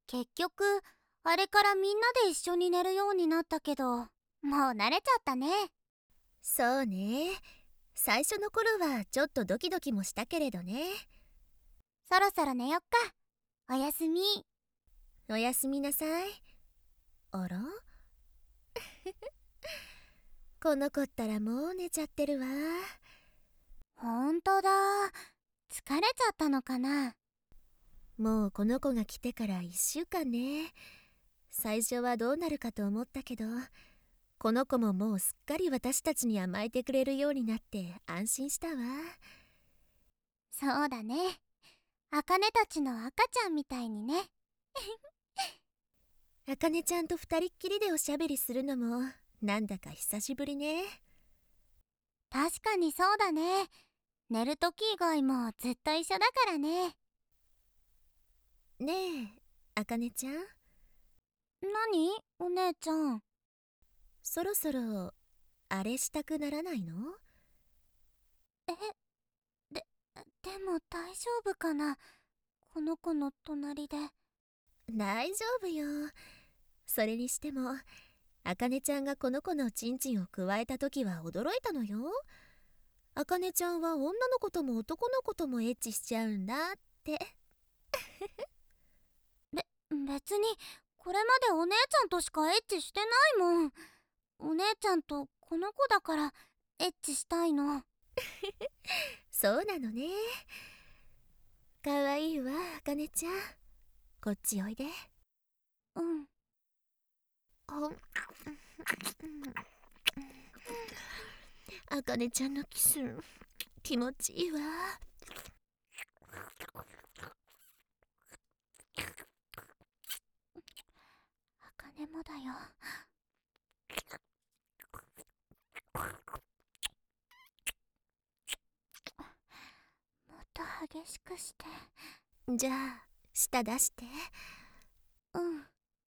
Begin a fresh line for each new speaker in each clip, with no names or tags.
結局あれからみんなで一緒に寝るようになったけど、もう慣れちゃったね。
そうね。最初の頃はちょっとドキドキもしたけれどね。
そろそろ寝よっか。おやすみ。
おやすみなさい。あらこの子ったらもう寝ちゃってるわ。
ほんとだ。疲れちゃったのかな。
もうこの子が来てから1週間ね。最初はどうなるかと思ったけど、この子ももうすっかり私たちに甘えてくれるようになって安心したわ。
そうだね。あかねたちの赤ちゃんみたいにね。
あかねちゃんと二人っきりでおしゃべりするのもなんだか久しぶりね。
確かにそうだね。寝るとき以外もずっと一緒だからね。
ねえ、あかねちゃん、
何お姉ちゃん。
そろそろあれしたくならないの？
え、で、でも大丈夫かな、この子の隣で。
大丈夫よ。それにしてもあかねちゃんがこの子のチンチンをくわえた時は驚いたのよ。あかねちゃんは女の子とも男の子ともエッチしちゃうんだって。
別にこれまでお姉ちゃんとしかエッチしてないもん。お姉ちゃんとこの子だからエッチしたいの。
そうなのね。かわいいわ、あかねちゃん。こっちおいで。
うん。
あかねちゃんのキス気持ちいいわ。
あかねもだよ。もっと激しくして。
じゃあ舌出して。
うん。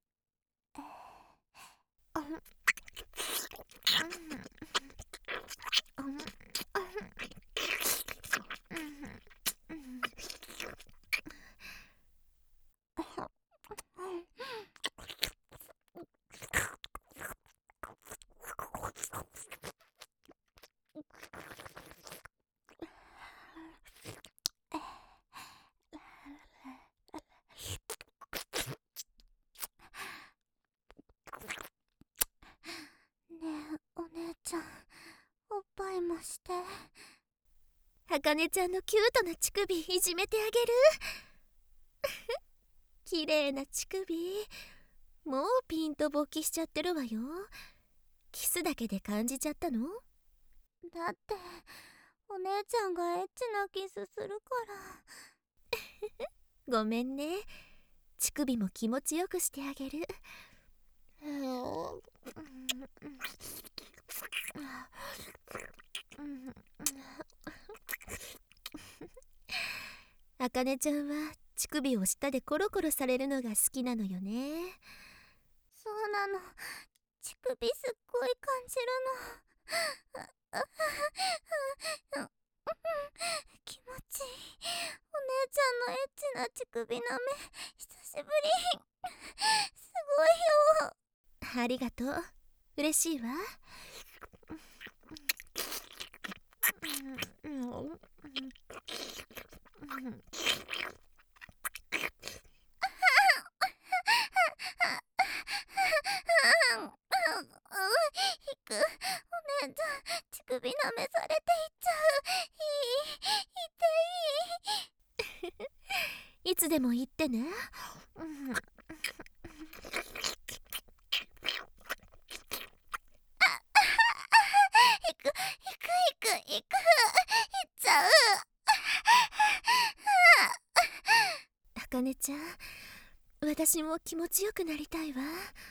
ねえお姉ちゃん、おっぱいもして。
あかねちゃんのキュートな乳首いじめてあげる。綺麗な乳首、もうピンと勃起しちゃってるわよ。キスだけで感じちゃったの？
だってお姉ちゃんがエッチなキスするから。
ごめんね。乳首も気持ちよくしてあげる。あかねちゃんは乳首を舌でコロコロされるのが好きなのよね。
そうなの。乳首すっごい感じるの。気持ちいい。お姉ちゃんのエッチな乳首舐め久しぶり。すごいよ。
ありがとう。嬉しいわ。
ひく。お姉ちゃん乳首舐めされていっちゃう。
いつでも言ってね。
ひくいっちゃう。
あかねちゃん、私も気持ちよくなりたいわ。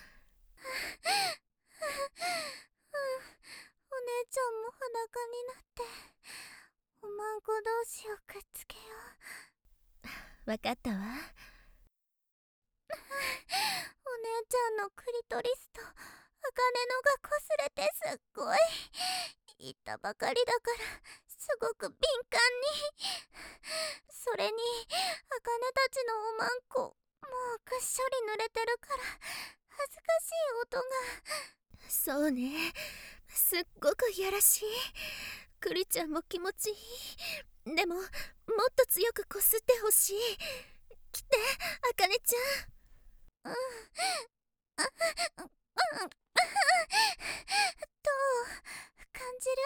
お姉ちゃんも裸になっておまんこ同士をくっつけよ
わかったわ。
う。お姉ちゃんのクリトリスと茜のがこすれてすっごい。言ったばかりだからすごく敏感に。それに茜たちのおまんこうぐっしょり濡れてるから恥ずかしい音が。
そうね、すっごくいやらしい。クリちゃんも気持ちいい。でももっと強くこすってほしい。来て、あかねちゃん。
うん。どう感じる？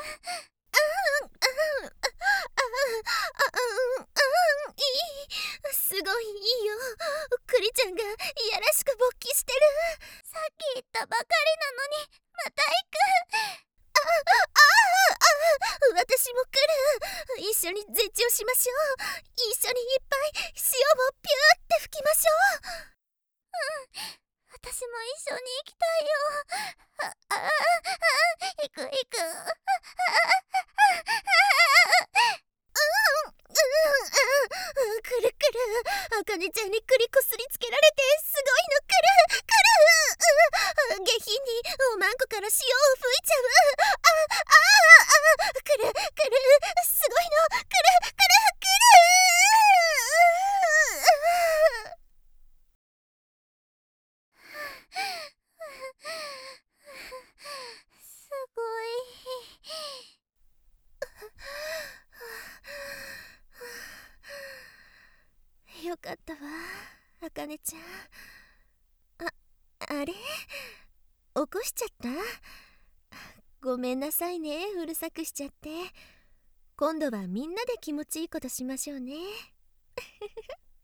いい。すごいいいよ。クリちゃんがいやらしく勃起してる。
さっき言ったばかりなのにまた行く。
私も来る。一緒に絶頂しましょう。一緒にいっぱい塩をピューって吹きましょう。
私も一緒に行きたいよ。行く行く。
くるくる。あかねちゃんに栗こすりつけられてすごいの。くるくる。下品におまんこから塩を吹いちゃう。くるくる。すごいの。くるくるくる。
すご
い。よかったわ、あかねちゃん。あれ？起こしちゃった？ごめんなさいね、うるさくしちゃって。今度はみんなで気持ちいいことしましょうね。